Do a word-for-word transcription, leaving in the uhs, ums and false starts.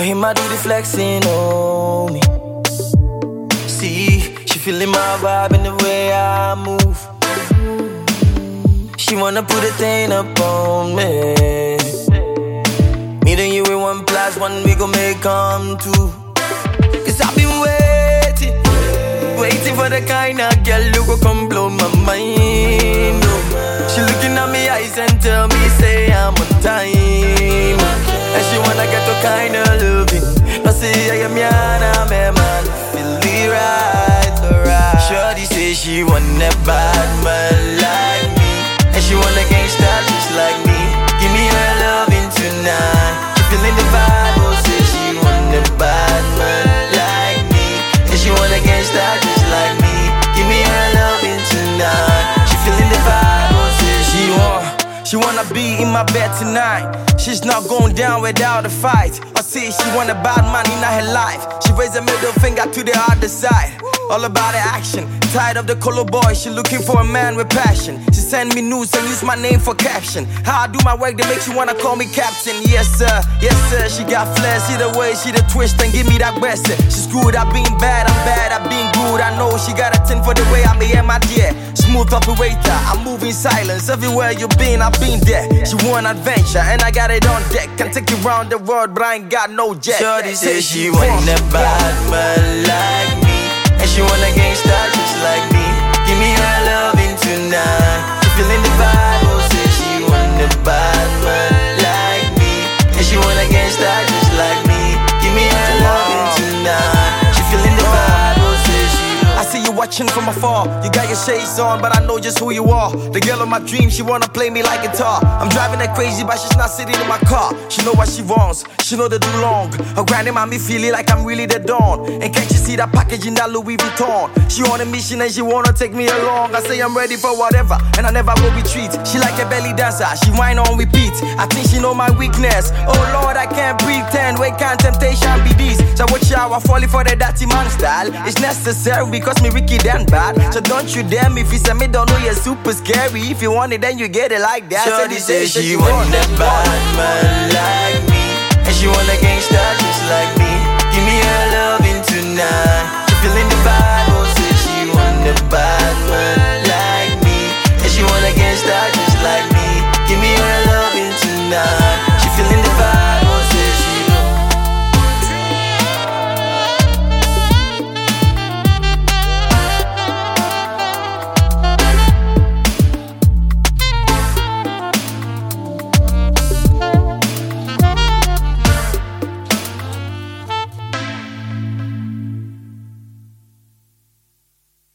him I do the flexing on me. See, she feeling my vibe and the way I move. She wanna put a thing up on me. Me and you in one plus one, we gon' make come two. Cause I've been waiting, waiting for the kind of girl who go come blow my mind. She looking at me eyes and tell me say I'm on time. And she wanna get the kind of loving. I say I am yana, man, man, feel it right, alright. Shorty say she want that bad man like me, and she wanna gangsta just like me. Give me her loving tonight. She feeling the vibe, oh say she want that bad man like me, and she wanna gangsta just like me. Give me her loving tonight. She feeling the vibe, oh say she want. She wanna be in my bed tonight. She's not going down without a fight. I see she want a bad man in her life. She raised a middle finger to the other side. All about the action. Tired of the color boy, she looking for a man with passion. She send me news and use my name for caption. How I do my work that makes you wanna call me captain. Yes sir, yes sir, she got flair. See the way she the twist and give me that best. She's good at being bad, I'm bad at being good. I know she got a ten for the way I may am my dear. Smooth operator, I move in silence. Everywhere you been, I've been there. She want adventure and I got it on deck. Can take you around the world, but I ain't got no jet. Shorty say she want a bad man like me, and she want a gangsta just like me. Give me her loving tonight. She feeling the vibe, oh say she want a bad man like me, and she want a gangsta just like me. Give me her loving tonight. She feeling the vibe, oh say she. I see you watching from afar. You got your shades on, but I know just who you are. The girl of my dreams, she wanna play me like guitar. I'm driving her crazy, but she's not sitting in my car. She know what she wants, she know the do long. Her grinding on me feeling like I'm really the dawn. And can't you see that package in that Louis Vuitton? She on a mission and she wanna take me along. I say I'm ready for whatever, and I never will retreat. She like a belly dancer, she whine on repeat. I think she know my weakness. Oh Lord, I can't pretend. Where can't temptation be this? So watch out, I falling for the dirty man style. It's necessary because me wicked and bad. So don't you dare me if you say me don't know you're super scary. If you want it, then you get it like that. Shorty say she, she want a bad man like me, and she want a gangsta just like me. Give me her loving tonight.